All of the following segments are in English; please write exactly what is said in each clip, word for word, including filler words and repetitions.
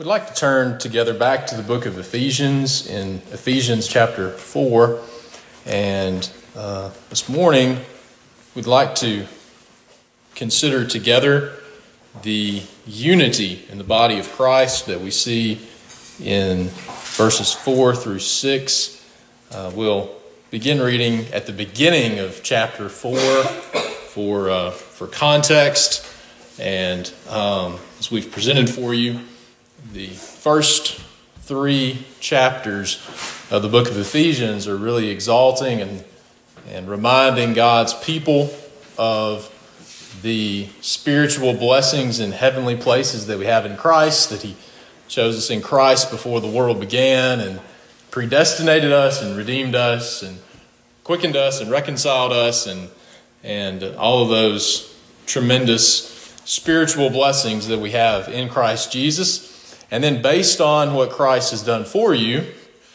We'd like to turn together back to the book of Ephesians in Ephesians chapter four. And uh, this morning, we'd like to consider together the unity in the body of Christ that we see in verses four through six. Uh, we'll begin reading at the beginning of chapter four for, uh, for context. And um, as we've presented for you, the first three chapters of the book of Ephesians are really exalting and, and reminding God's people of the spiritual blessings and heavenly places that we have in Christ, that He chose us in Christ before the world began and predestinated us and redeemed us and quickened us and reconciled us and, and all of those tremendous spiritual blessings that we have in Christ Jesus. And then based on what Christ has done for you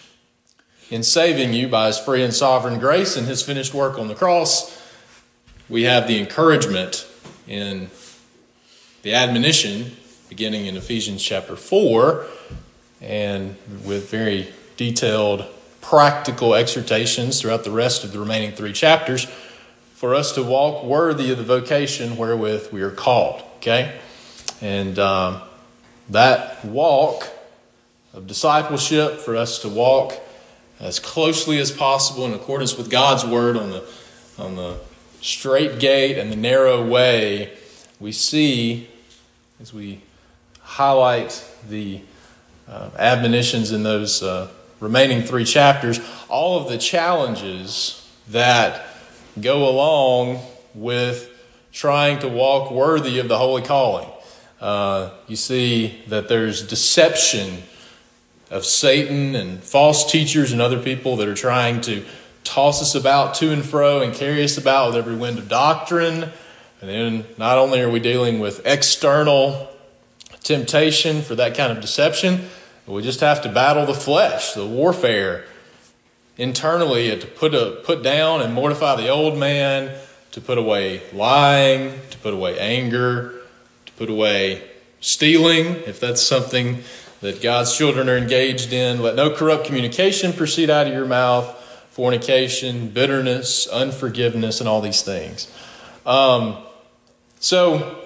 in saving you by His free and sovereign grace and His finished work on the cross, we have the encouragement in the admonition beginning in Ephesians chapter four and with very detailed practical exhortations throughout the rest of the remaining three chapters for us to walk worthy of the vocation wherewith we are called. Okay? And um, that walk of discipleship, for us to walk as closely as possible in accordance with God's word on the on the straight gate and the narrow way, we see as we highlight the uh, admonitions in those uh, remaining three chapters, all of the challenges that go along with trying to walk worthy of the holy calling. Uh, you see that there's deception of Satan and false teachers and other people that are trying to toss us about to and fro and carry us about with every wind of doctrine. And then not only are we dealing with external temptation for that kind of deception, but we just have to battle the flesh, the warfare internally to put a, put down and mortify the old man, to put away lying, to put away anger, to put away stealing, if that's something that God's children are engaged in. Let no corrupt communication proceed out of your mouth, fornication, bitterness, unforgiveness, and all these things. Um, so,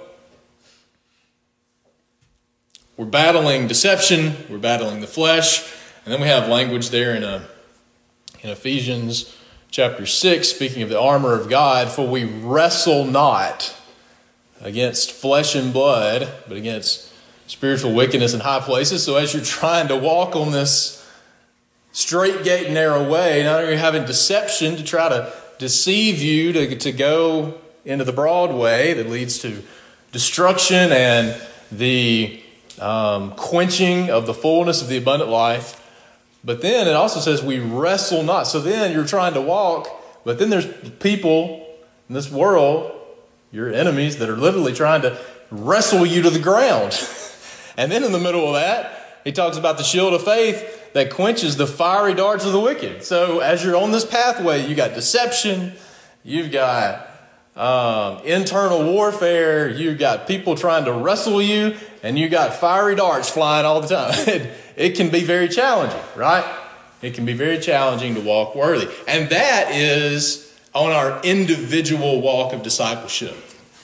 we're battling deception, we're battling the flesh, and then we have language there in, a, in Ephesians chapter six, speaking of the armor of God, for we wrestle not against flesh and blood, but against spiritual wickedness in high places. So as you're trying to walk on this straight gate and narrow way, not only are you having deception to try to deceive you to, to go into the broad way that leads to destruction and the um, quenching of the fullness of the abundant life. But then it also says we wrestle not. So then you're trying to walk, but then there's people in this world, your enemies, that are literally trying to wrestle you to the ground. And then in the middle of that, he talks about the shield of faith that quenches the fiery darts of the wicked. So as you're on this pathway, you got deception, you've got um, internal warfare, you've got people trying to wrestle you, and you got fiery darts flying all the time. It, it can be very challenging, right? It can be very challenging to walk worthy. And that is on our individual walk of discipleship.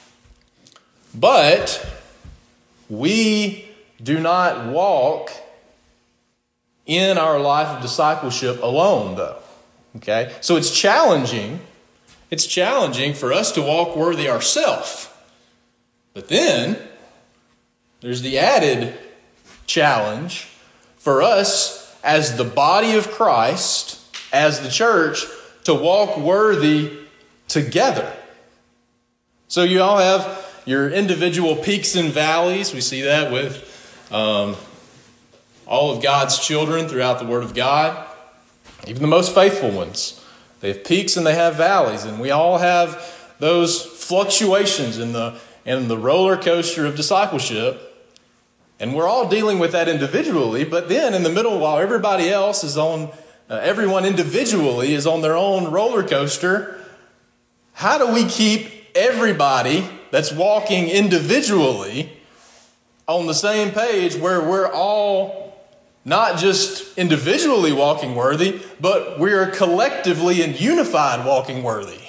But we do not walk in our life of discipleship alone, though. Okay? So it's challenging. It's challenging for us to walk worthy ourselves. But then there's the added challenge for us as the body of Christ, as the church, to walk worthy together. So you all have your individual peaks and valleys. We see that with um, all of God's children throughout the Word of God. Even the most faithful ones. They have peaks and they have valleys. And we all have those fluctuations in the, in the roller coaster of discipleship. And we're all dealing with that individually. But then in the middle, while everybody else is on, uh, everyone individually is on their own roller coaster, how do we keep everybody that's walking individually on the same page where we're all not just individually walking worthy, but we are collectively and unified walking worthy.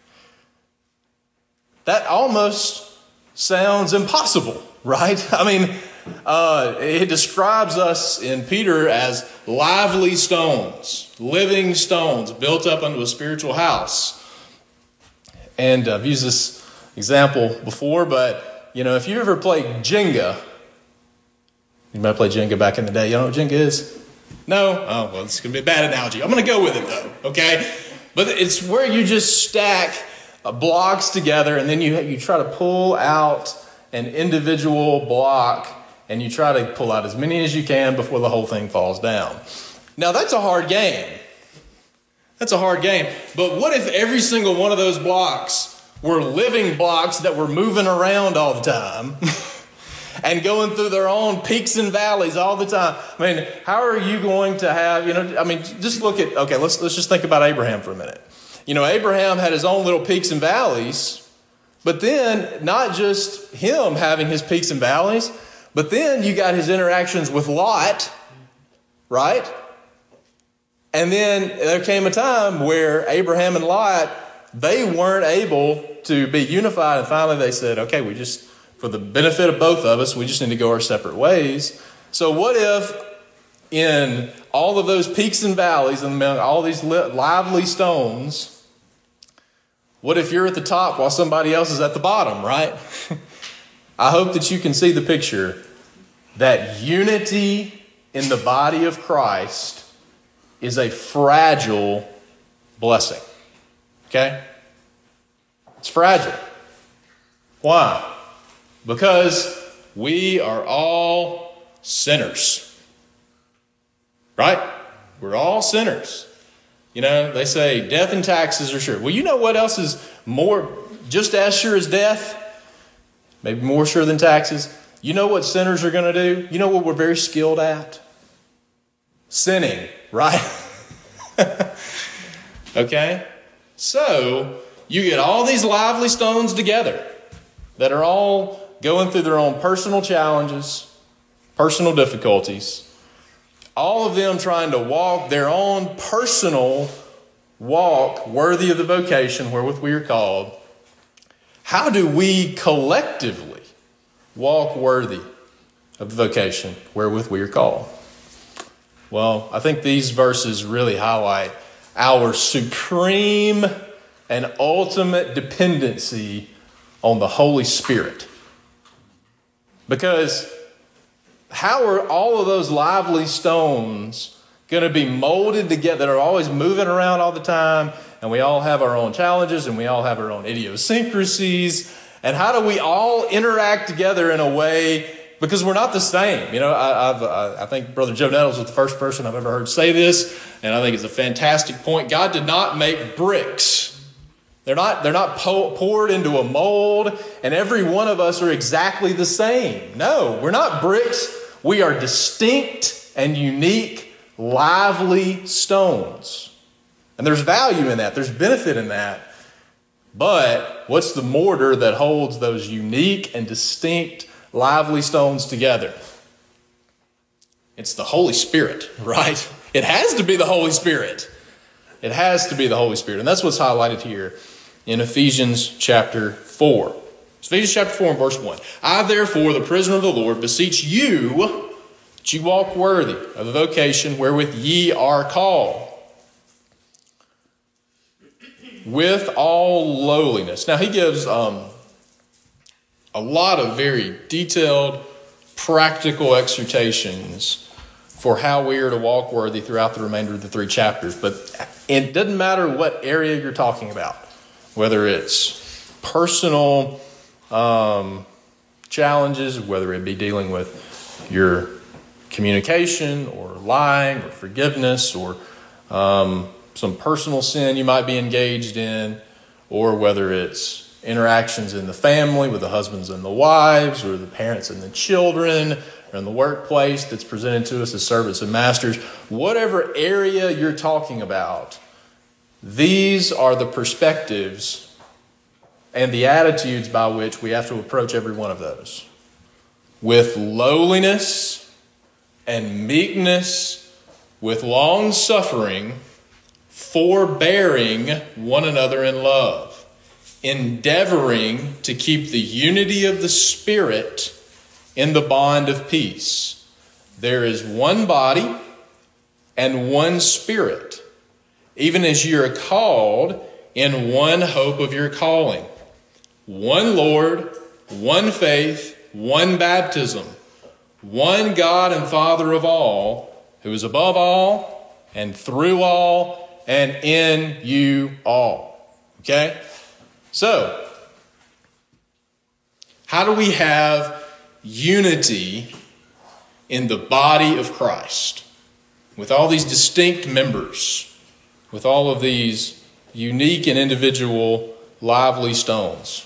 That almost sounds impossible, right? I mean, uh, it describes us in Peter as lively stones, living stones built up unto a spiritual house. And I've used this example before, but, you know, if you ever played Jenga, you might play Jenga back in the day. You know what Jenga is? No? Oh, well, it's going to be a bad analogy. I'm going to go with it, though, okay? But it's where you just stack uh, blocks together, and then you you try to pull out an individual block, and you try to pull out as many as you can before the whole thing falls down. Now, that's a hard game. That's a hard game. But what if every single one of those blocks were living blocks that were moving around all the time and going through their own peaks and valleys all the time? I mean, how are you going to have, you know, I mean, just look at, okay, let's let's just think about Abraham for a minute. You know, Abraham had his own little peaks and valleys, but then not just him having his peaks and valleys, but then you got his interactions with Lot, right? And then there came a time where Abraham and Lot, they weren't able to be unified. And finally they said, okay, we just, for the benefit of both of us, we just need to go our separate ways. So what if in all of those peaks and valleys and all these lively stones, what if you're at the top while somebody else is at the bottom, right? I hope that you can see the picture that unity in the body of Christ is a fragile blessing. Okay? It's fragile. Why? Because we are all sinners. Right? We're all sinners. You know, they say death and taxes are sure. Well, you know what else is more, just as sure as death? Maybe more sure than taxes. You know what sinners are going to do? You know what we're very skilled at? Sinning, right? Okay? So, you get all these lively stones together that are all going through their own personal challenges, personal difficulties, all of them trying to walk their own personal walk worthy of the vocation wherewith we are called. How do we collectively walk worthy of the vocation wherewith we are called? Well, I think these verses really highlight our supreme and ultimate dependency on the Holy Spirit. Because how are all of those lively stones going to be molded together that are always moving around all the time, and we all have our own challenges and we all have our own idiosyncrasies, and how do we all interact together in a way, because we're not the same. You know, I, I've, I, I think Brother Joe Nettles was the first person I've ever heard say this, and I think it's a fantastic point. God did not make bricks. They're not, they're not po- poured into a mold, and every one of us are exactly the same. No, we're not bricks. We are distinct and unique, lively stones. And there's value in that. There's benefit in that. But what's the mortar that holds those unique and distinct lively stones together? It's the Holy Spirit, right? It has to be the Holy Spirit. It has to be the Holy Spirit. And that's what's highlighted here in Ephesians chapter four. Ephesians chapter four and verse one. I, therefore, the prisoner of the Lord, beseech you that you walk worthy of the vocation wherewith ye are called, with all lowliness. Now, he gives um, a lot of very detailed, practical exhortations for how we are to walk worthy throughout the remainder of the three chapters. But it doesn't matter what area you're talking about, whether it's personal um, challenges, whether it be dealing with your communication or lying or forgiveness or um, some personal sin you might be engaged in, or whether it's interactions in the family with the husbands and the wives, or the parents and the children, or in the workplace that's presented to us as servants and masters. Whatever area you're talking about, these are the perspectives and the attitudes by which we have to approach every one of those. with lowliness and meekness, with long suffering, forbearing one another in love, endeavoring to keep the unity of the Spirit in the bond of peace. There is one body and one Spirit, even as you are called in one hope of your calling. One Lord, one faith, one baptism, one God and Father of all, who is above all and through all and in you all. Okay? So, how do we have unity in the body of Christ with all these distinct members, with all of these unique and individual lively stones?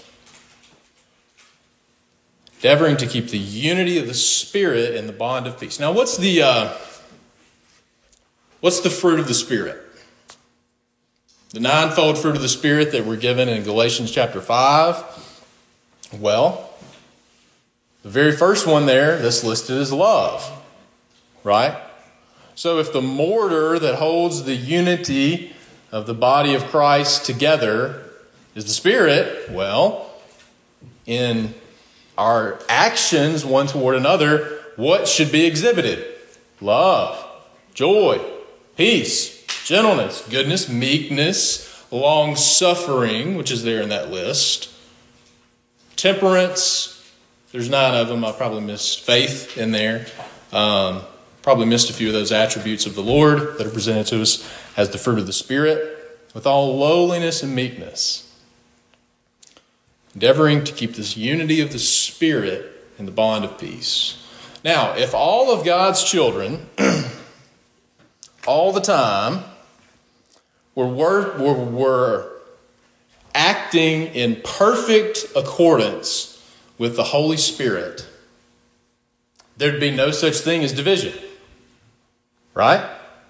Endeavoring to keep the unity of the Spirit in the bond of peace. Now, what's the uh, what's the fruit of the Spirit? The ninefold fruit of the Spirit that we're given in Galatians chapter five. Well, the very first one there that's listed is love, right? So if the mortar that holds the unity of the body of Christ together is the Spirit, well, in our actions one toward another, what should be exhibited? Love, joy, peace, gentleness, goodness, meekness, long-suffering, which is there in that list, temperance. There's nine of them. I probably missed faith in there. Um, probably missed a few of those attributes of the Lord that are presented to us as the fruit of the Spirit, with all lowliness and meekness. Endeavoring to keep this unity of the Spirit in the bond of peace. Now, if all of God's children, all the time, were, were, were, were acting in perfect accordance with the Holy Spirit, there'd be no such thing as division. Right?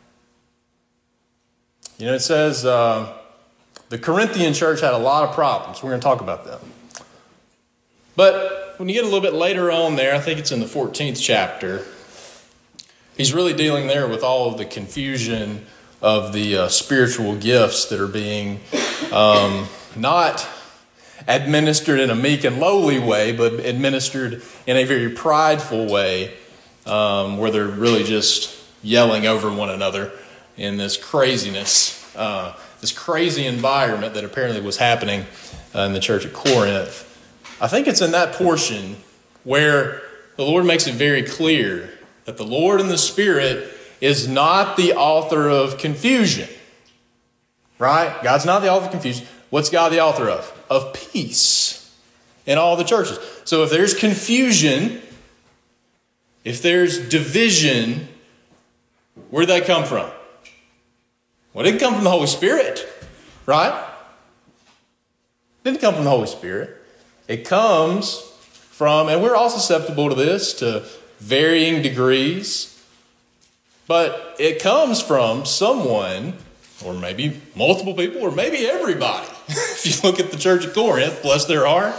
You know, it says uh, the Corinthian church had a lot of problems. We're going to talk about them. But when you get a little bit later on there, I think it's in the fourteenth chapter, he's really dealing there with all of the confusion of the uh, spiritual gifts that are being um, not administered in a meek and lowly way, but administered in a very prideful way, um, where they're really just yelling over one another in this craziness, uh, this crazy environment that apparently was happening uh, in the church at Corinth. I think it's in that portion where the Lord makes it very clear that the Lord and the Spirit is not the author of confusion. Right? God's not the author of confusion. What's God the author of? Of peace in all the churches. So if there's confusion, if there's division, where did that come from? Well, it didn't come from the Holy Spirit, right? It didn't come from the Holy Spirit. It comes from, and we're all susceptible to this to varying degrees, but it comes from someone, or maybe multiple people, or maybe everybody. If you look at the church at Corinth, bless their heart,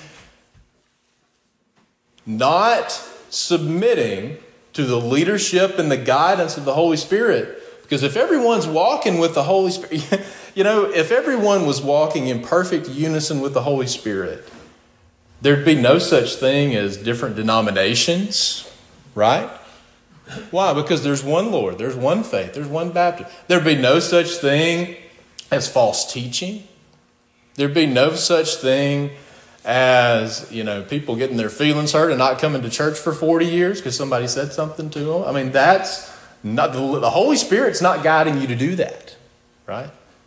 not submitting to the leadership and the guidance of the Holy Spirit. Because if everyone's walking with the Holy Spirit, you know, if everyone was walking in perfect unison with the Holy Spirit, there'd be no such thing as different denominations, right? Why? Because there's one Lord, there's one faith, there's one baptism. There'd be no such thing as false teaching. There'd be no such thing as, you know, people getting their feelings hurt and not coming to church for forty years because somebody said something to them. I mean, that's not, the, the Holy Spirit's not guiding you to do that, right?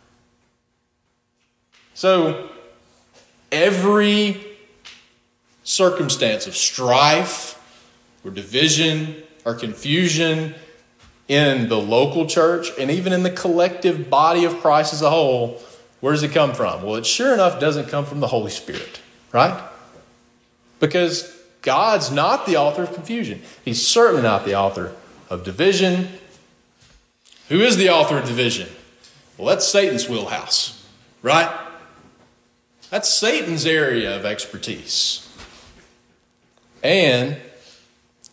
So, every circumstance of strife or division or confusion in the local church and even in the collective body of Christ as a whole, where does it come from? Well, it sure enough doesn't come from the Holy Spirit, right? Because God's not the author of confusion. He's certainly not the author of division. Who is the author of division? Well, that's Satan's wheelhouse, right? That's Satan's area of expertise. And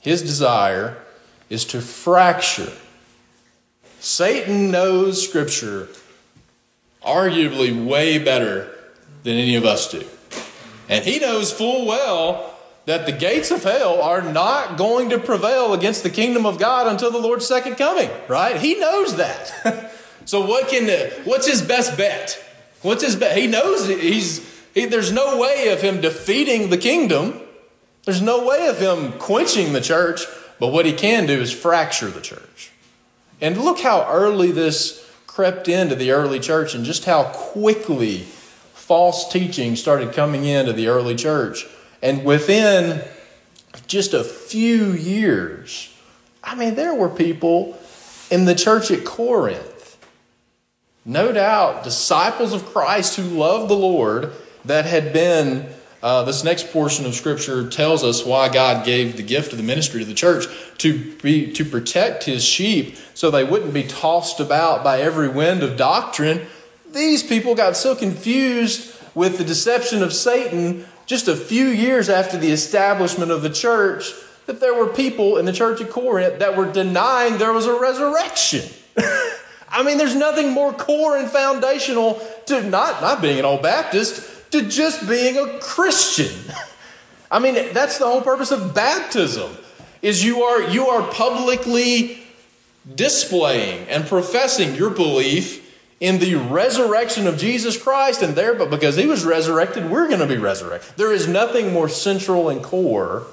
His desire is to fracture. Satan knows Scripture arguably way better than any of us do. And he knows full well that the gates of hell are not going to prevail against the kingdom of God until the Lord's second coming, right? He knows that. So what can, what's his best bet? What's his bet? He knows he's, he, there's no way of him defeating the kingdom. There's no way of him quenching the church. But what he can do is fracture the church. And look how early this crept into the early church and just how quickly false teaching started coming into the early church. And within just a few years, I mean, there were people in the church at Corinth, no doubt disciples of Christ who loved the Lord, that had been, uh, this next portion of Scripture tells us why God gave the gift of the ministry to the church, to be to protect his sheep so they wouldn't be tossed about by every wind of doctrine. These people got so confused with the deception of Satan just a few years after the establishment of the church that there were people in the church at Corinth that were denying there was a resurrection. I mean, there's nothing more core and foundational to not, not being an old Baptist, to just being a Christian. I mean, that's the whole purpose of baptism, is you are, you are publicly displaying and professing your belief in the resurrection of Jesus Christ, and there, but because he was resurrected, we're going to be resurrected. There is nothing more central and core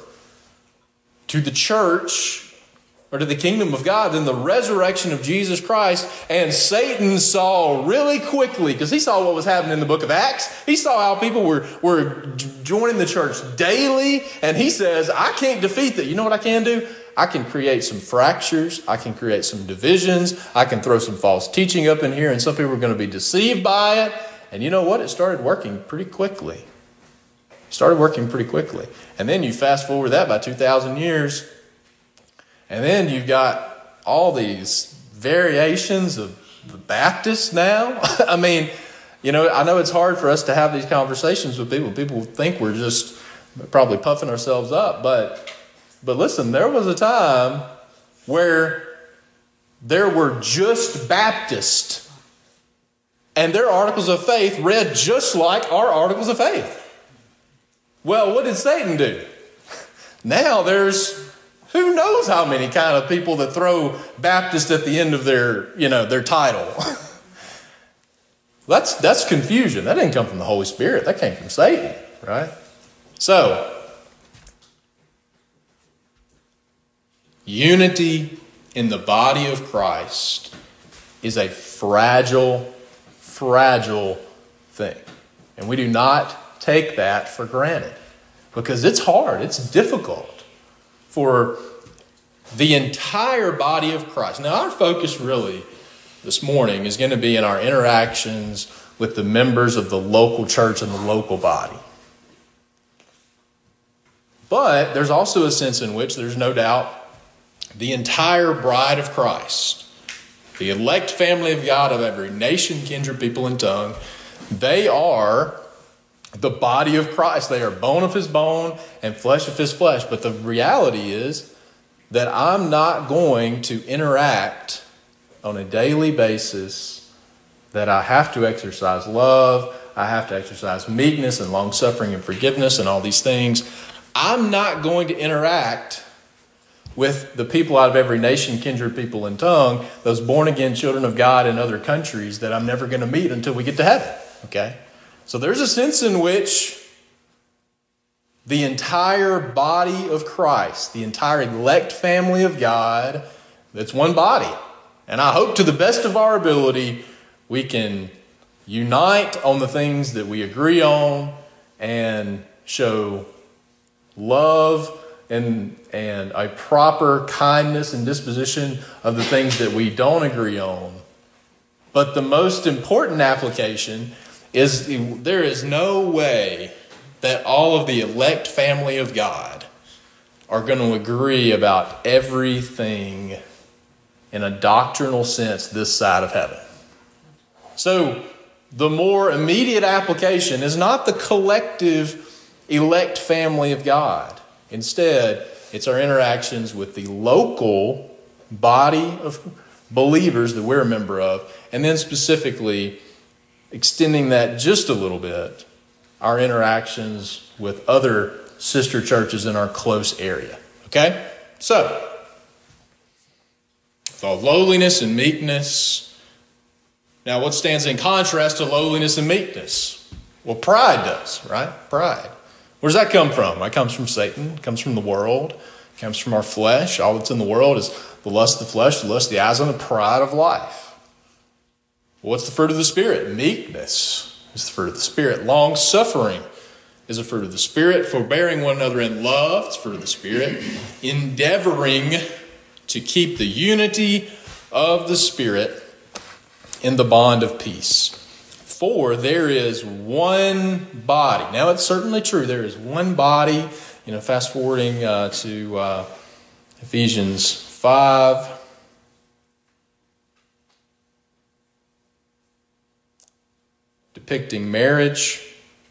to the church or to the kingdom of God than the resurrection of Jesus Christ. And Satan saw really quickly, because he saw what was happening in the book of Acts. He saw how people were, were joining the church daily. And he says, I can't defeat that. You know what I can do? I can create some fractures. I can create some divisions. I can throw some false teaching up in here, and some people are going to be deceived by it. And you know what? It started working pretty quickly. It started working pretty quickly. And then you fast forward that by two thousand years, and then you've got all these variations of the Baptists now. I mean, you know, I know it's hard for us to have these conversations with people. People think we're just probably puffing ourselves up, but But listen, there was a time where there were just Baptists, and their articles of faith read just like our articles of faith. Well, what did Satan do? Now there's who knows how many kind of people that throw Baptist at the end of their, you know, their title. that's that's confusion. That didn't come from the Holy Spirit. That came from Satan, right? So, unity in the body of Christ is a fragile, fragile thing. And we do not take that for granted, because it's hard, it's difficult for the entire body of Christ. Now, our focus really this morning is going to be in our interactions with the members of the local church and the local body. But there's also a sense in which there's no doubt the entire bride of Christ, the elect family of God of every nation, kindred, people, and tongue, they are the body of Christ. They are bone of his bone and flesh of his flesh. But the reality is that I'm not going to interact on a daily basis, that I have to exercise love, I have to exercise meekness and long-suffering and forgiveness and all these things. I'm not going to interact with the people out of every nation, kindred, people, and tongue, those born-again children of God in other countries that I'm never going to meet until we get to heaven, okay? So there's a sense in which the entire body of Christ, the entire elect family of God, that's one body. And I hope to the best of our ability, we can unite on the things that we agree on and show love and and a proper kindness and disposition of the things that we don't agree on. But the most important application is there is no way that all of the elect family of God are going to agree about everything in a doctrinal sense this side of heaven. So the more immediate application is not the collective elect family of God. Instead, it's our interactions with the local body of believers that we're a member of, and then specifically extending that just a little bit, our interactions with other sister churches in our close area. Okay? So, with all lowliness and meekness. Now, what stands in contrast to lowliness and meekness? Well, pride does, right? Pride. Where does that come from? That comes from Satan. It comes from the world. It comes from our flesh. All that's in the world is the lust of the flesh, the lust of the eyes, and the pride of life. Well, what's the fruit of the Spirit? Meekness is the fruit of the Spirit. Long-suffering is a fruit of the Spirit. Forbearing one another in love is fruit of the Spirit. Endeavoring to keep the unity of the Spirit in the bond of peace. For there is one body. Now, it's certainly true. There is one body. You know, fast forwarding uh, to uh, Ephesians five. Depicting marriage.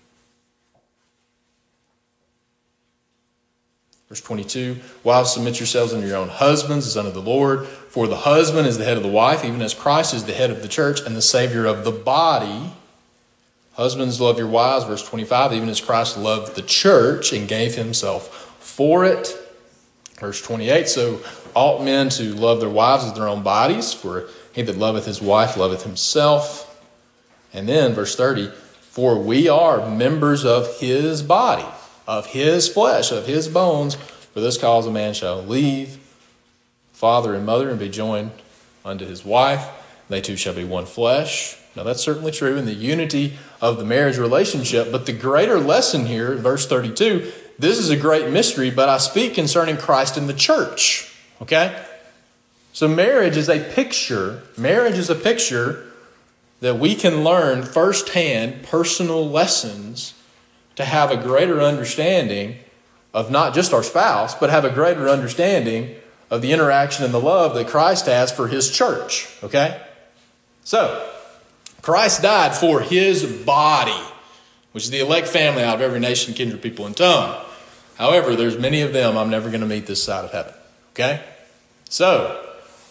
Verse twenty-two, wives, submit yourselves unto your own husbands as unto the Lord. For the husband is the head of the wife, even as Christ is the head of the church and the Savior of the body. Husbands, love your wives, verse twenty-five, even as Christ loved the church and gave himself for it. Verse twenty-eight, so ought men to love their wives as their own bodies, for he that loveth his wife loveth himself. And then verse thirty, for we are members of his body, of his flesh, of his bones. For this cause a man shall leave father and mother and be joined unto his wife. They two shall be one flesh. Now that's certainly true in the unity of the marriage relationship. But the greater lesson here, verse thirty-two, this is a great mystery, but I speak concerning Christ and the church. Okay? So marriage is a picture. Marriage is a picture that we can learn firsthand personal lessons to have a greater understanding of not just our spouse, but have a greater understanding of the interaction and the love that Christ has for his church. Okay? So, Christ died for his body, which is the elect family out of every nation, kindred, people, and tongue. However, there's many of them I'm never going to meet this side of heaven. Okay? So,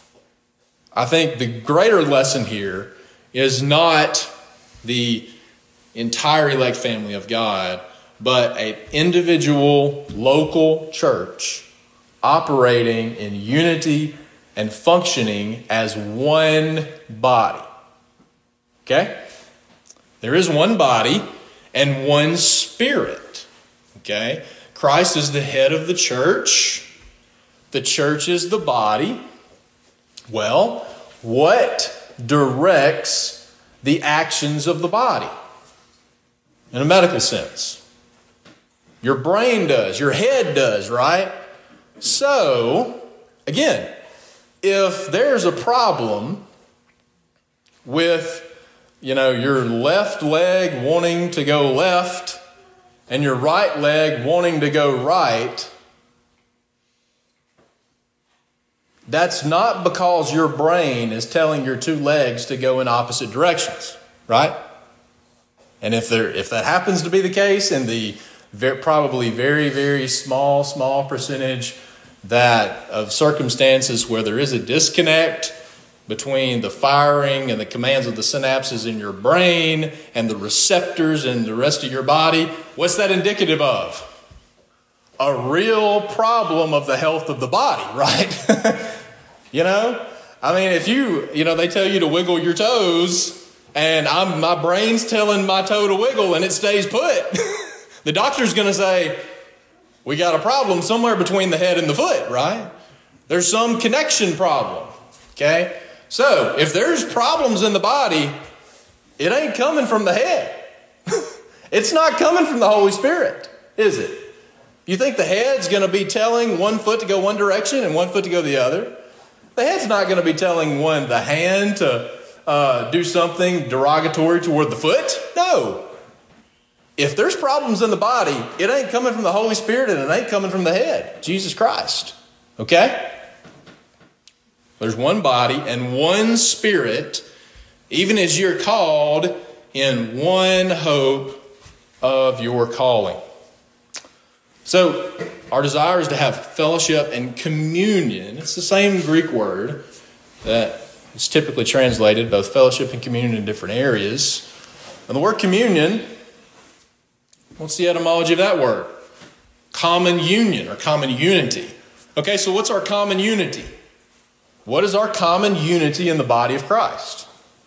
I think the greater lesson here is not the entire elect family of God, but an individual local church operating in unity and functioning as one body. Okay? There is one body and one spirit. Okay? Christ is the head of the church. The church is the body. Well, what directs the actions of the body? In a medical sense. Your brain does. Your head does, right? So, again, if there's a problem with, you know, your left leg wanting to go left and your right leg wanting to go right, that's not because your brain is telling your two legs to go in opposite directions, right? And if there, if that happens to be the case, in the very, probably very, very small, small percentage that of circumstances where there is a disconnect between the firing and the commands of the synapses in your brain and the receptors in the rest of your body, what's that indicative of? A real problem of the health of the body, right? You know? I mean, if you, you know, they tell you to wiggle your toes and I'm, my brain's telling my toe to wiggle and it stays put. The doctor's going to say, we got a problem somewhere between the head and the foot, right? There's some connection problem, okay? So, if there's problems in the body, it ain't coming from the head. It's not coming from the Holy Spirit, is it? You think the head's going to be telling one foot to go one direction and one foot to go the other? The head's not going to be telling one, the hand, to uh, do something derogatory toward the foot. No. If there's problems in the body, it ain't coming from the Holy Spirit and it ain't coming from the head, Jesus Christ. Okay? There's one body and one spirit, even as you're called in one hope of your calling. So, our desire is to have fellowship and communion. It's the same Greek word that is typically translated both fellowship and communion in different areas. And the word communion, what's the etymology of that word? Common union or common unity. Okay, so what's our common unity? What is our common unity in the body of Christ?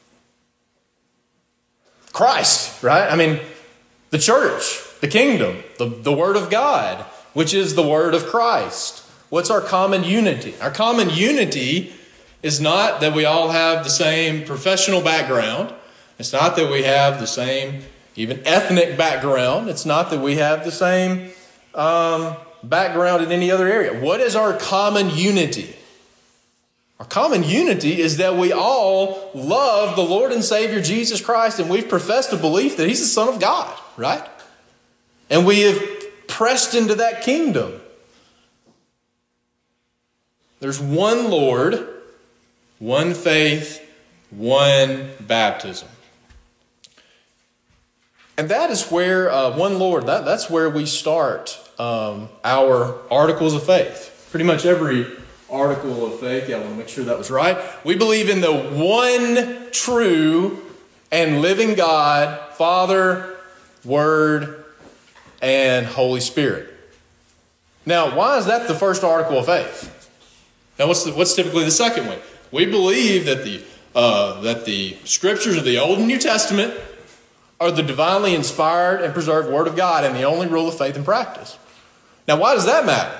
Christ, right? I mean, the church, the kingdom, the, the Word of God, which is the Word of Christ. What's our common unity? Our common unity is not that we all have the same professional background. It's not that we have the same even ethnic background. It's not that we have the same um, background in any other area. What is our common unity? Our common unity is that we all love the Lord and Savior Jesus Christ, and we've professed a belief that He's the Son of God, right? And we have pressed into that kingdom. There's one Lord, one faith, one baptism. And that is where, uh, one Lord, that, that's where we start um, our articles of faith. Pretty much every article of faith. Yeah, I want to make sure that was right. We believe in the one true and living God, Father, Word, and Holy Spirit. Now, why is that the first article of faith? Now, what's the, what's typically the second one? We believe that the uh, that the Scriptures of the Old and New Testament are the divinely inspired and preserved Word of God and the only rule of faith and practice. Now, why does that matter?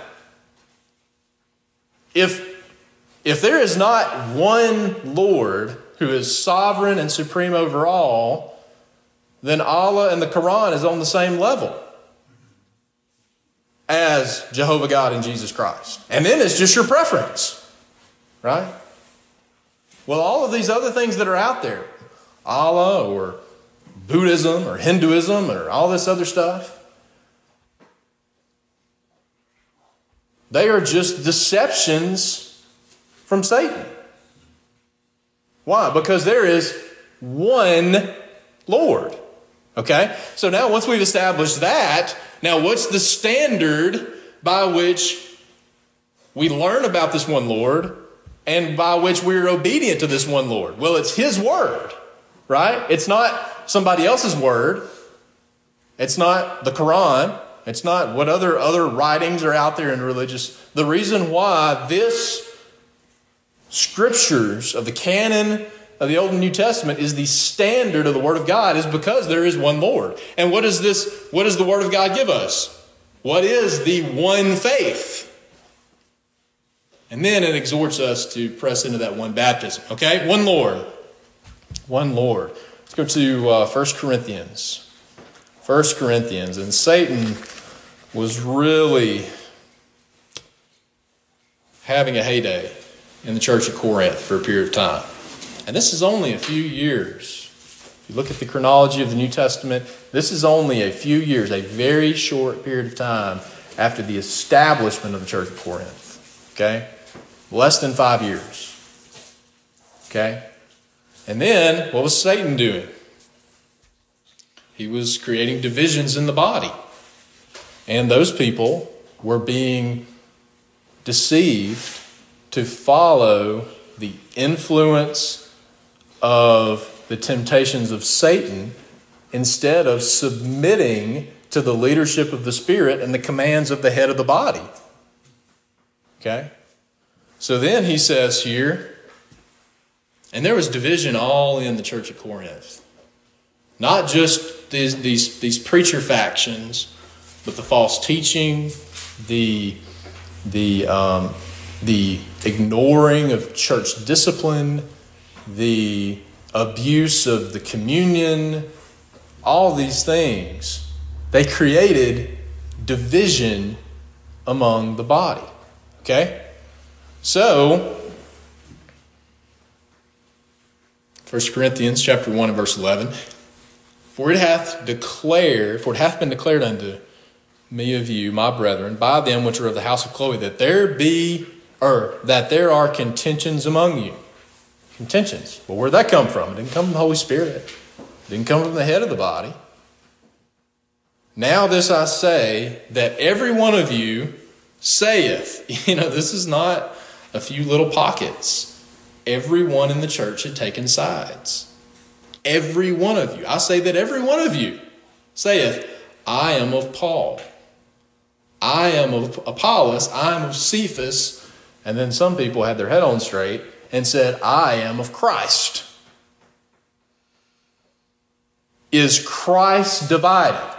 If, if there is not one Lord who is sovereign and supreme over all, then Allah and the Quran is on the same level as Jehovah God and Jesus Christ. And then it's just your preference, right? Well, all of these other things that are out there, Allah or Buddhism or Hinduism or all this other stuff, they are just deceptions from Satan. Why? Because there is one Lord. Okay? So now once we've established that, now what's the standard by which we learn about this one Lord and by which we're obedient to this one Lord? Well, it's His word, right? It's not somebody else's word. It's not the Quran. It's not what other, other writings are out there in religious. The reason why this scriptures of the canon of the Old and New Testament is the standard of the Word of God is because there is one Lord. And what is this? What does the Word of God give us? What is the one faith? And then it exhorts us to press into that one baptism. Okay? One Lord. One Lord. Let's go to uh, First Corinthians. First Corinthians. And Satan was really having a heyday in the church of Corinth for a period of time. And this is only a few years. If you look at the chronology of the New Testament, this is only a few years, a very short period of time after the establishment of the church of Corinth. Okay? Less than five years. Okay? And then, what was Satan doing? He was creating divisions in the body. And those people were being deceived to follow the influence of the temptations of Satan instead of submitting to the leadership of the Spirit and the commands of the head of the body. Okay? So then he says here, and there was division all in the church of Corinth. Not just these, these, these preacher factions, but the false teaching, the, the, um, the ignoring of church discipline, the abuse of the communion, all these things, they created division among the body. Okay? So, First Corinthians chapter one and verse eleven, For it hath declared, for it hath been declared unto me of you, my brethren, by them which are of the house of Chloe, that there be, or that there are contentions among you. Contentions. Well, where'd that come from? It didn't come from the Holy Spirit. It didn't come from the head of the body. Now this I say, that every one of you saith. You know, this is not a few little pockets. Everyone in the church had taken sides. Every one of you. I say that every one of you saith, I am of Paul. I am of Apollos. I am of Cephas. And then some people had their head on straight and said, I am of Christ. Is Christ divided?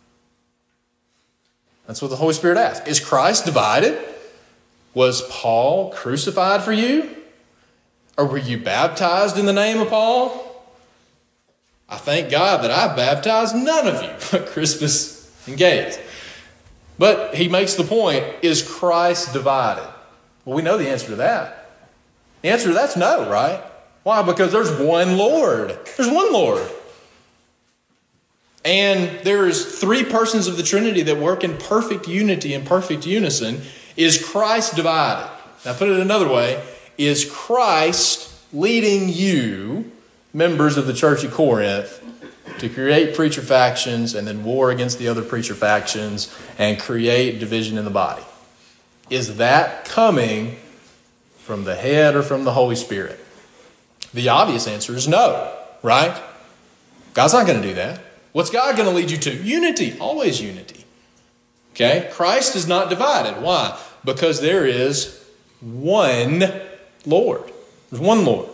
That's what the Holy Spirit asked. Is Christ divided? Was Paul crucified for you? Or were you baptized in the name of Paul? I thank God that I baptized none of you, but Crispus and Gaius. But he makes the point, is Christ divided? Well, we know the answer to that. The answer to that's no, right? Why? Because there's one Lord. There's one Lord. And there is three persons of the Trinity that work in perfect unity and perfect unison. Is Christ divided? Now put it another way. Is Christ leading you, members of the church at Corinth, to create preacher factions and then war against the other preacher factions and create division in the body? Is that coming from the head or from the Holy Spirit? The obvious answer is no, right? God's not going to do that. What's God going to lead you to? Unity, always unity. Okay? Christ is not divided. Why? Because there is one Lord. There's one Lord.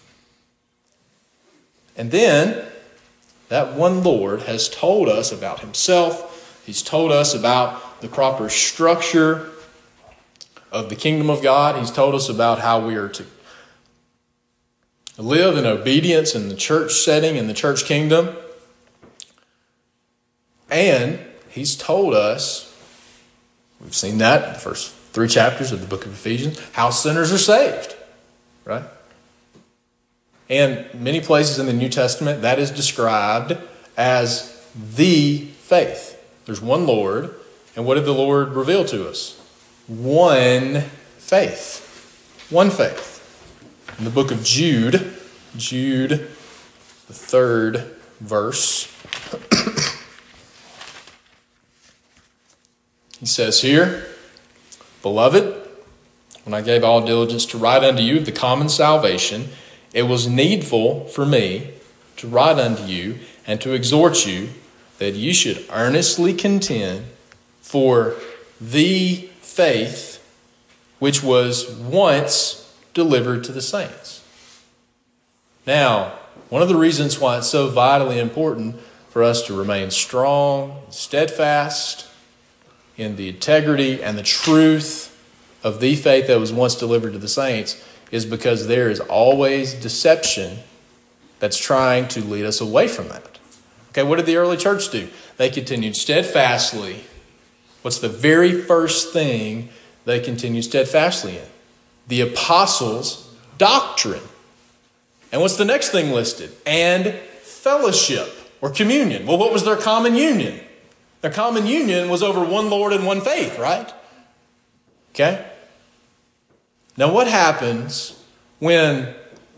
And then that one Lord has told us about himself. He's told us about the proper structure of the kingdom of God. He's told us about how we are to live in obedience in the church setting, in the church kingdom. And he's told us, we've seen that in the first three chapters of the book of Ephesians, how sinners are saved, right? And many places in the New Testament, that is described as the faith. There's one Lord, and what did the Lord reveal to us? One faith. One faith. In the book of Jude, Jude, the third verse, he says here, Beloved, when I gave all diligence to write unto you the common salvation, it was needful for me to write unto you and to exhort you that you should earnestly contend for the faith which was once delivered to the saints. Now, one of the reasons why it's so vitally important for us to remain strong, steadfast in the integrity and the truth of the faith that was once delivered to the saints is because there is always deception that's trying to lead us away from that. Okay, what did the early church do? They continued steadfastly. What's the very first thing they continued steadfastly in? The apostles' doctrine. And what's the next thing listed? And fellowship or communion. Well, what was their common union? Their common union was over one Lord and one faith, right? Okay? Now what happens when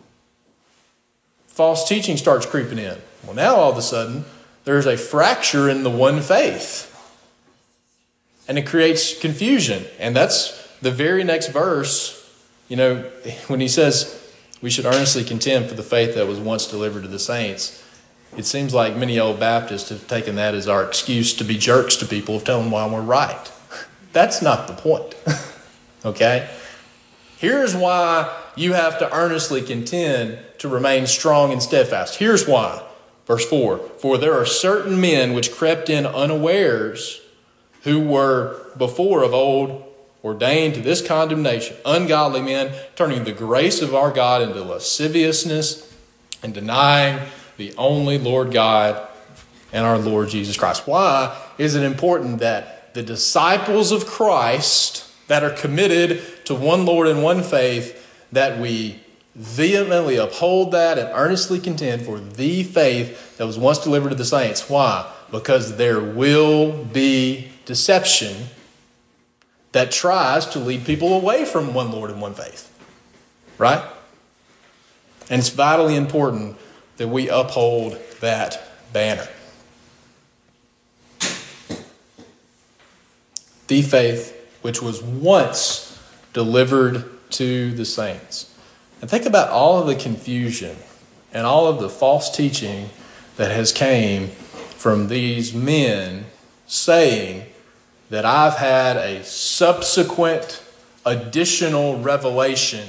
false teaching starts creeping in? Well, now all of a sudden, there's a fracture in the one faith. And it creates confusion. And that's the very next verse, you know, when he says we should earnestly contend for the faith that was once delivered to the saints. It seems like many old Baptists have taken that as our excuse to be jerks to people, telling them why we're right. That's not the point. Okay? Here's why you have to earnestly contend to remain strong and steadfast. Here's why. Verse four. For there are certain men which crept in unawares, who were before of old ordained to this condemnation, ungodly men, turning the grace of our God into lasciviousness and denying the only Lord God and our Lord Jesus Christ. Why is it important that the disciples of Christ that are committed to one Lord and one faith, that we vehemently uphold that and earnestly contend for the faith that was once delivered to the saints? Why? Because there will be deception that tries to lead people away from one Lord and one faith. Right? And it's vitally important that we uphold that banner. The faith which was once delivered to the saints. And think about all of the confusion and all of the false teaching that has came from these men saying that I've had a subsequent additional revelation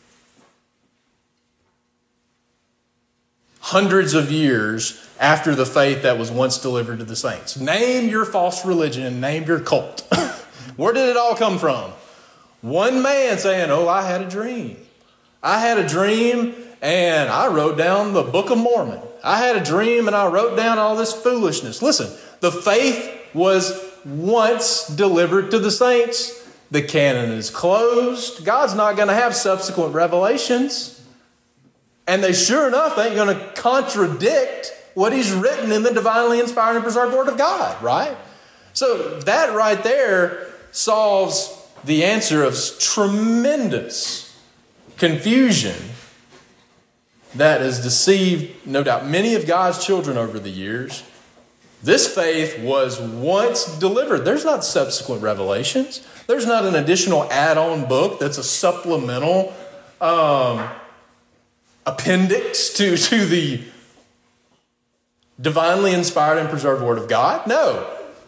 hundreds of years after the faith that was once delivered to the saints. Name your false religion and name your cult. Where did it all come from? One man saying, oh, I had a dream. I had a dream and I wrote down the Book of Mormon. I had a dream and I wrote down all this foolishness. Listen, the faith was once delivered to the saints. The canon is closed. God's not going to have subsequent revelations. And they sure enough ain't going to contradict what he's written in the divinely inspired and preserved Word of God, right? So that right there solves the answer of tremendous confusion that has deceived, no doubt, many of God's children over the years. This faith was once delivered. There's not subsequent revelations. There's not an additional add-on book that's a supplemental um, appendix to, to the divinely inspired and preserved Word of God. No.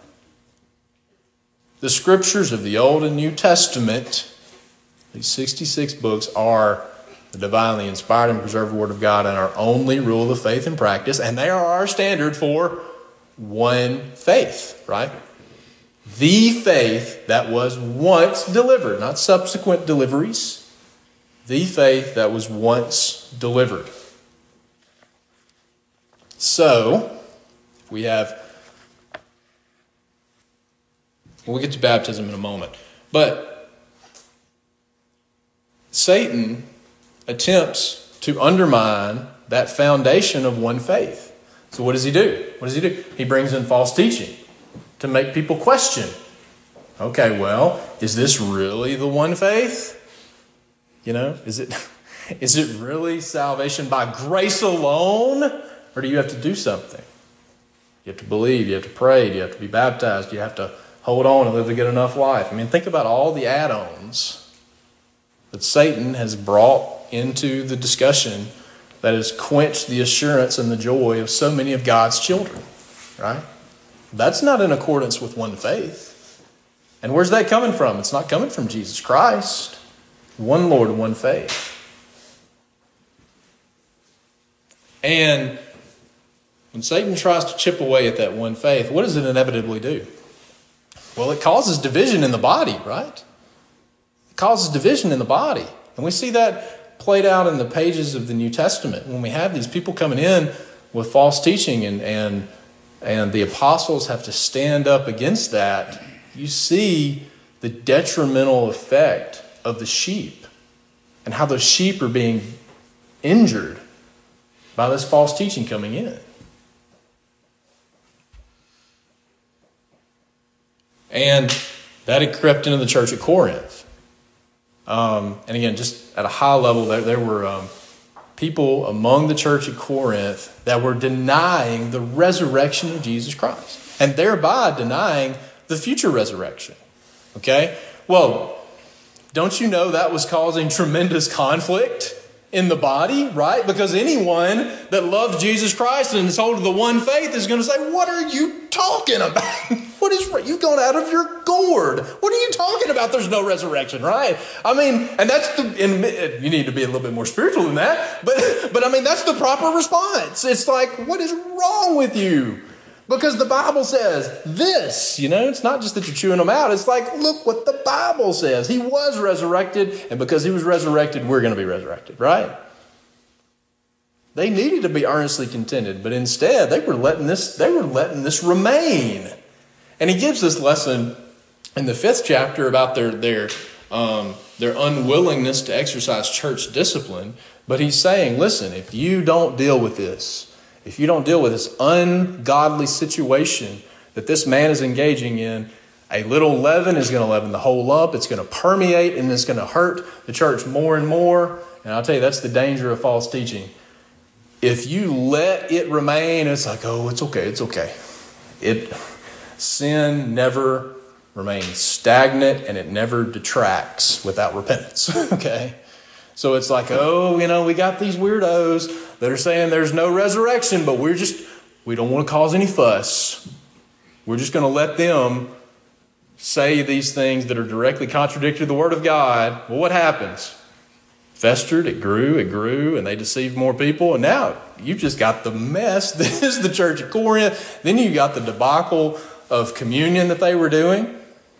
The scriptures of the Old and New Testament, these sixty-six books, are the divinely inspired and preserved Word of God and our only rule of faith and practice, and they are our standard for one faith, right? The faith that was once delivered, not subsequent deliveries. The faith that was once delivered. So, we have, we'll get to baptism in a moment, but Satan attempts to undermine that foundation of one faith. So what does he do? What does he do? He brings in false teaching to make people question. Okay, well, is this really the one faith? You know, is it is it really salvation by grace alone? Or do you have to do something? You have to believe, you have to pray, you have to be baptized, you have to hold on and live a good enough life. I mean, think about all the add-ons that Satan has brought into the discussion that has quenched the assurance and the joy of so many of God's children, right? That's not in accordance with one faith. And where's that coming from? It's not coming from Jesus Christ. One Lord, one faith. And when Satan tries to chip away at that one faith, what does it inevitably do? Well, it causes division in the body, right? It causes division in the body. And we see that played out in the pages of the New Testament when we have these people coming in with false teaching and, and, and the apostles have to stand up against that. You see the detrimental effect of the sheep and how those sheep are being injured by this false teaching coming in. And that had crept into the church at Corinth. Um, and again, just at a high level, there, there were um, people among the church at Corinth that were denying the resurrection of Jesus Christ and thereby denying the future resurrection. Okay? Well, don't you know that was causing tremendous conflict in the body, right? Because anyone that loves Jesus Christ and is holding the one faith is going to say, what are you talking about? What is, you going out of your gourd? What are you talking about? There's no resurrection, right? I mean, and that's the, and you need to be a little bit more spiritual than that, but, but I mean, that's the proper response. It's like, what is wrong with you? Because the Bible says this, you know, it's not just that you're chewing them out. It's like, look what the Bible says. He was resurrected, and because he was resurrected, we're going to be resurrected, right? They needed to be earnestly contended, but instead they were letting this, they were letting this remain. And he gives this lesson in the fifth chapter about their, their, um, their unwillingness to exercise church discipline. But he's saying, listen, if you don't deal with this, if you don't deal with this ungodly situation that this man is engaging in, a little leaven is going to leaven the whole lump. It's going to permeate and it's going to hurt the church more and more. And I'll tell you, that's the danger of false teaching. If you let it remain, it's like, oh, it's okay, it's okay. It sin never remains stagnant and it never detracts without repentance. Okay? So it's like, oh, you know, we got these weirdos that are saying there's no resurrection, but we're just, we don't want to cause any fuss. We're just going to let them say these things that are directly contradictory to the Word of God. Well, what happens? Festered, it grew, it grew, and they deceived more people. And now you've just got the mess. This is the church at Corinth. Then you got the debacle of communion that they were doing.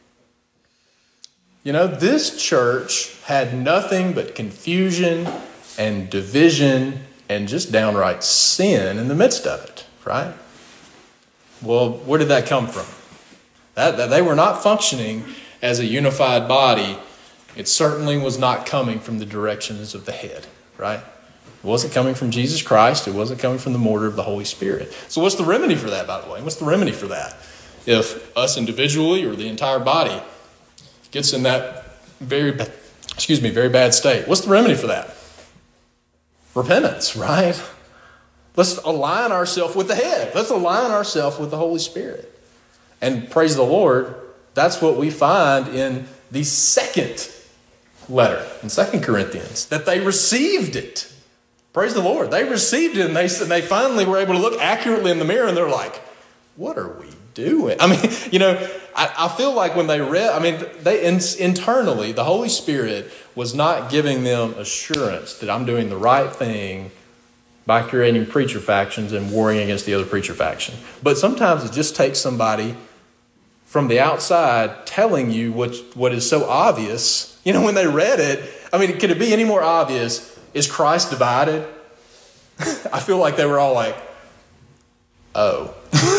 You know, this church had nothing but confusion and division and just downright sin in the midst of it, right? Well, where did that come from? That, that they were not functioning as a unified body. It certainly was not coming from the directions of the head, right? It wasn't coming from Jesus Christ. It wasn't coming from the mortar of the Holy Spirit. So what's the remedy for that, by the way? What's the remedy for that? If us individually or the entire body gets in that very, excuse me, very bad state, what's the remedy for that? Repentance, right? Let's align ourselves with the head. Let's align ourselves with the Holy Spirit. And praise the Lord, that's what we find in the second letter, in Second Corinthians, that they received it. Praise the Lord. They received it, and they, and they finally were able to look accurately in the mirror, and they're like, what are we doing? I mean, you know, I, I feel like when they read, I mean, they in, internally, the Holy Spirit was not giving them assurance that I'm doing the right thing by creating preacher factions and warring against the other preacher faction. But sometimes it just takes somebody from the outside telling you what, what is so obvious. You know, when they read it, I mean, could it be any more obvious? Is Christ divided? I feel like they were all like, oh.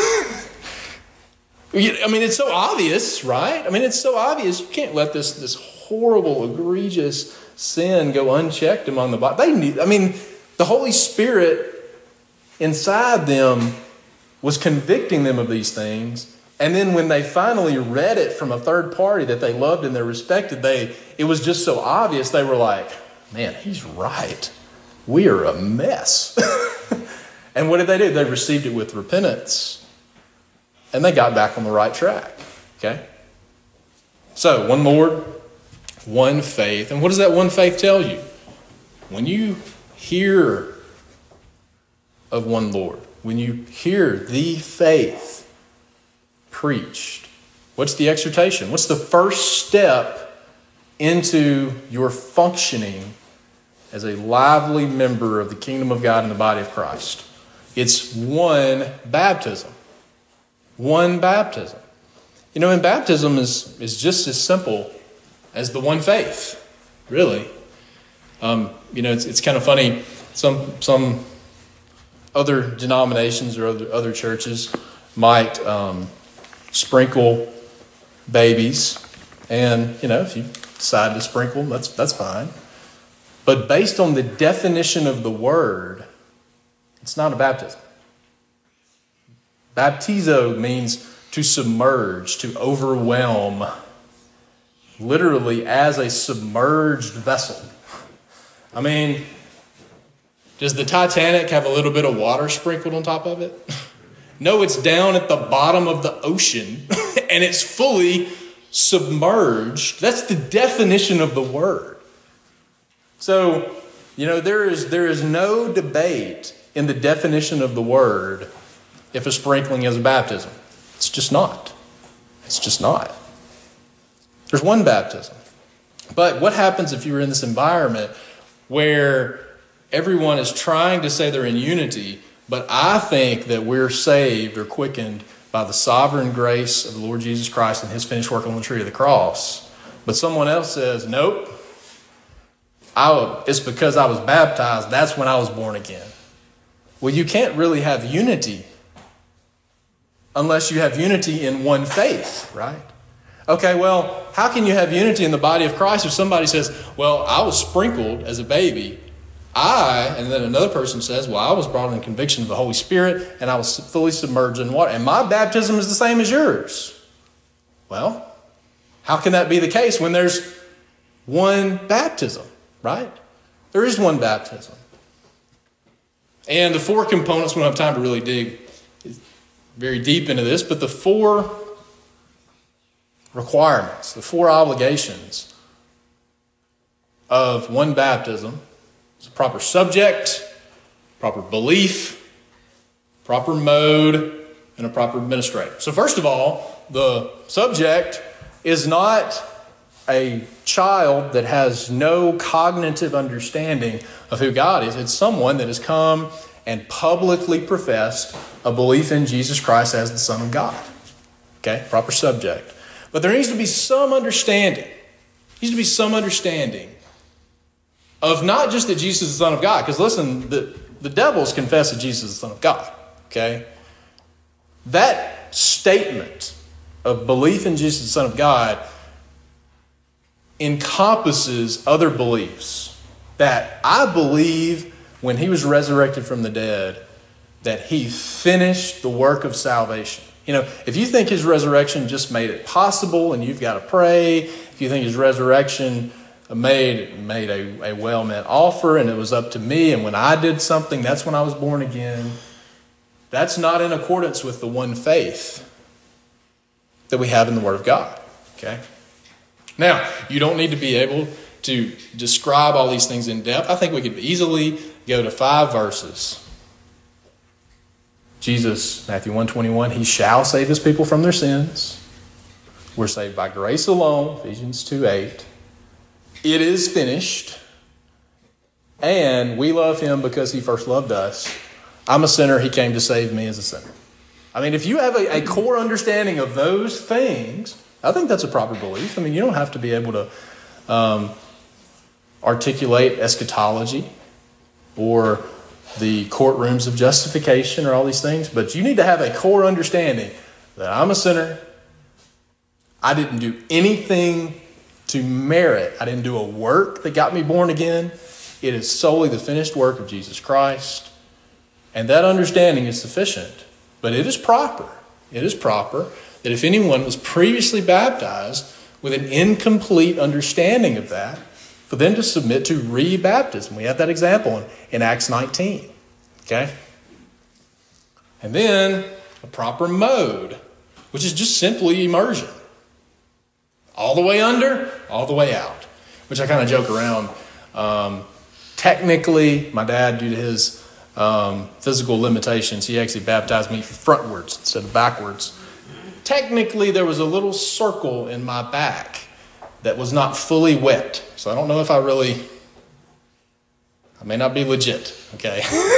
I mean, it's so obvious, right? I mean, it's so obvious. You can't let this, this horrible, egregious sin go unchecked among the body. They knew, I mean, the Holy Spirit inside them was convicting them of these things. And then when they finally read it from a third party that they loved and they respected, they it was just so obvious. They were like, man, he's right. We are a mess. And what did they do? They received it with repentance. And they got back on the right track. Okay? So, one Lord, one faith. And what does that one faith tell you? When you hear of one Lord, when you hear the faith preached, what's the exhortation? What's the first step into your functioning as a lively member of the kingdom of God in the body of Christ? It's one baptism. One baptism. You know, and baptism is, is just as simple as the one faith, really. Um, you know, it's, it's kind of funny. Some some other denominations or other, other churches might um, sprinkle babies. And, you know, if you decide to sprinkle them, that's, that's fine. But based on the definition of the word, it's not a baptism. Baptizo means to submerge, to overwhelm, literally as a submerged vessel. I mean, does the Titanic have a little bit of water sprinkled on top of it? No, it's down at the bottom of the ocean and it's fully submerged. That's the definition of the word. So, you know, there is there is no debate in the definition of the word if a sprinkling is a baptism. It's just not. It's just not. There's one baptism. But what happens if you're in this environment where everyone is trying to say they're in unity, but I think that we're saved or quickened by the sovereign grace of the Lord Jesus Christ and his finished work on the tree of the cross, but someone else says, nope, I, it's because I was baptized, that's when I was born again. Well, you can't really have unity unless you have unity in one faith, right? Okay, well, how can you have unity in the body of Christ if somebody says, well, I was sprinkled as a baby, I, and then another person says, well, I was brought in conviction of the Holy Spirit and I was fully submerged in water, and my baptism is the same as yours. Well, how can that be the case when there's one baptism, right? There is one baptism. And the four components, we don't have time to really dig very deep into this, but the four requirements, the four obligations of one baptism. It's a proper subject, proper belief, proper mode, and a proper administrator. So first of all, the subject is not a child that has no cognitive understanding of who God is. It's someone that has come and publicly professed a belief in Jesus Christ as the Son of God. Okay, proper subject. But there needs to be some understanding. There needs to be some understanding of not just that Jesus is the Son of God. Because listen, the, the devils confess that Jesus is the Son of God. Okay? That statement of belief in Jesus, the Son of God, encompasses other beliefs. That I believe when he was resurrected from the dead, that he finished the work of salvation. You know, if you think his resurrection just made it possible and you've got to pray, if you think his resurrection made made a, a well-meant offer and it was up to me, and when I did something, that's when I was born again, that's not in accordance with the one faith that we have in the Word of God. Okay? Now, you don't need to be able to describe all these things in depth. I think we could easily go to five verses. Jesus, Matthew one twenty-one, he shall save his people from their sins. We're saved by grace alone, Ephesians two eight. It is finished. And we love him because he first loved us. I'm a sinner, he came to save me as a sinner. I mean, if you have a, a core understanding of those things, I think that's a proper belief. I mean, you don't have to be able to um, articulate eschatology or the courtrooms of justification or all these things, but you need to have a core understanding that I'm a sinner. I didn't do anything to merit. I didn't do a work that got me born again. It is solely the finished work of Jesus Christ. And that understanding is sufficient. But it is proper. It is proper that if anyone was previously baptized with an incomplete understanding of that, for them to submit to re-baptism. We have that example in, in Acts nineteen. Okay? And then a proper mode, which is just simply immersion. All the way under, all the way out. Which I kind of joke around. Um, technically, my dad, due to his um, physical limitations, he actually baptized me frontwards instead of backwards. Technically, there was a little circle in my back that was not fully wet. So I don't know if I really, I may not be legit, okay?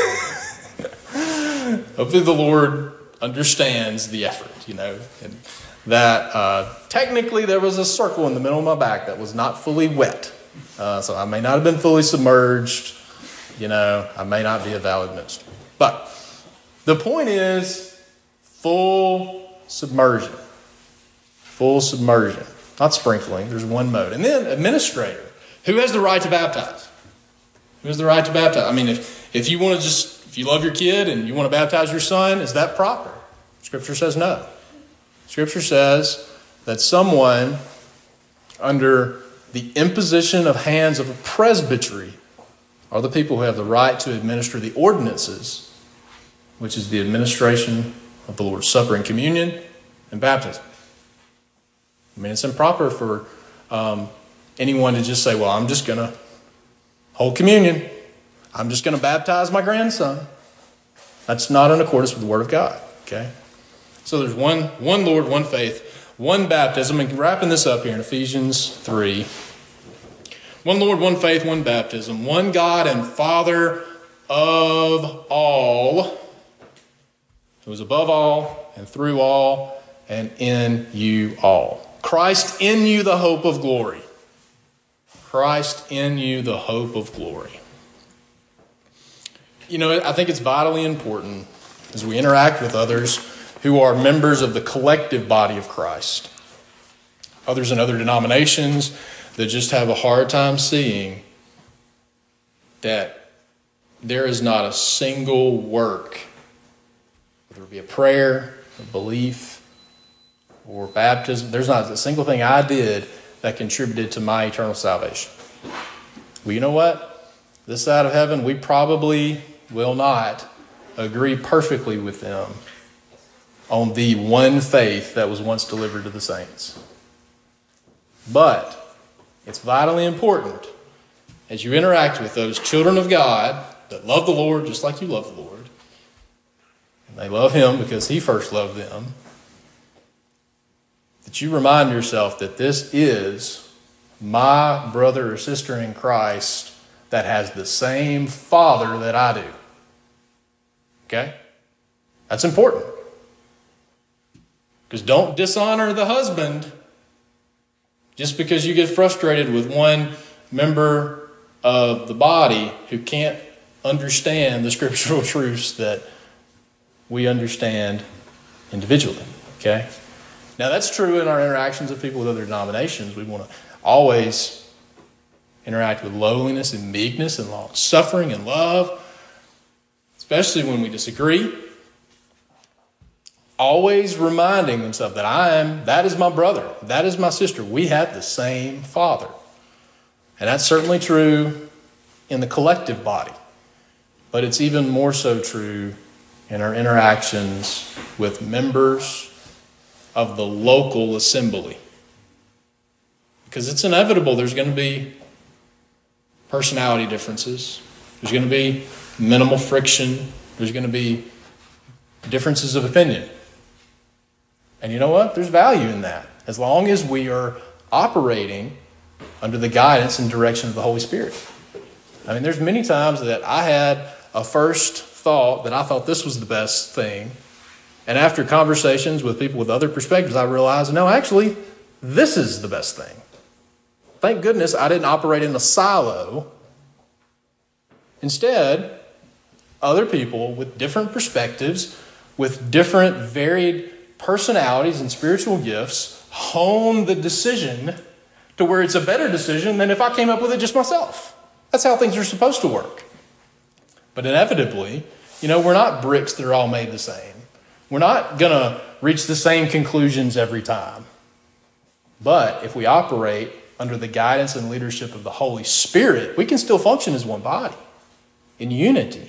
Hopefully the Lord understands the effort, you know, and that uh, technically there was a circle in the middle of my back that was not fully wet. Uh, so I may not have been fully submerged, you know, I may not be a valid minister. But the point is full submersion. Full submersion. Not sprinkling, there's one mode. And then administrator. Who has the right to baptize? Who has the right to baptize? I mean, if, if you want to just, if you love your kid and you want to baptize your son, is that proper? Scripture says no. Scripture says that someone under the imposition of hands of a presbytery are the people who have the right to administer the ordinances, which is the administration of the Lord's Supper and communion and baptism. I mean, it's improper for um, anyone to just say, well, I'm just going to hold communion. I'm just going to baptize my grandson. That's not in accordance with the Word of God, okay? So there's one, one Lord, one faith, one baptism. And wrapping this up here in Ephesians three. One Lord, one faith, one baptism. One God and Father of all, who is above all and through all and in you all. Christ in you, the hope of glory. Christ in you, the hope of glory. You know, I think it's vitally important as we interact with others who are members of the collective body of Christ. Others in other denominations that just have a hard time seeing that there is not a single work, whether it be a prayer, a belief, or baptism. There's not a single thing I did that contributed to my eternal salvation. Well, you know what? This side of heaven, we probably will not agree perfectly with them on the one faith that was once delivered to the saints. But it's vitally important as you interact with those children of God that love the Lord just like you love the Lord, and they love him because he first loved them, that you remind yourself that this is my brother or sister in Christ that has the same Father that I do. Okay? That's important. Because don't dishonor the husband just because you get frustrated with one member of the body who can't understand the scriptural truths that we understand individually. Okay? Now that's true in our interactions with people with other denominations. We want to always interact with lowliness and meekness and long suffering and love, especially when we disagree. Always reminding themselves that I am, that is my brother, that is my sister. We have the same Father. And that's certainly true in the collective body. But it's even more so true in our interactions with members of the local assembly. Because it's inevitable there's going to be personality differences. There's going to be minimal friction. There's going to be differences of opinion. And you know what? There's value in that, as long as we are operating under the guidance and direction of the Holy Spirit. I mean, there's many times that I had a first thought that I thought this was the best thing. And after conversations with people with other perspectives, I realized, no, actually, this is the best thing. Thank goodness I didn't operate in a silo. Instead, other people with different perspectives, with different varied personalities and spiritual gifts, hone the decision to where it's a better decision than if I came up with it just myself. That's how things are supposed to work. But inevitably, you know, we're not bricks that are all made the same. We're not going to reach the same conclusions every time. But if we operate under the guidance and leadership of the Holy Spirit, we can still function as one body, in unity.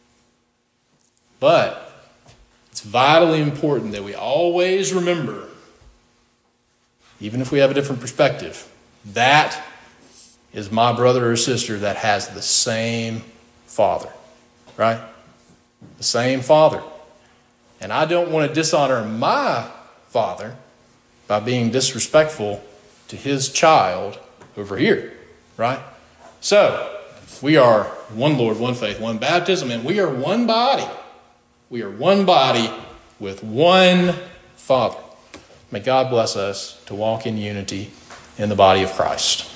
But it's vitally important that we always remember, even if we have a different perspective, that is my brother or sister that has the same Father, right? The same Father. And I don't want to dishonor my Father by being disrespectful to his child over here, right? So, we are one Lord, one faith, one baptism, and we are one body. We are one body with one Father. May God bless us to walk in unity in the body of Christ.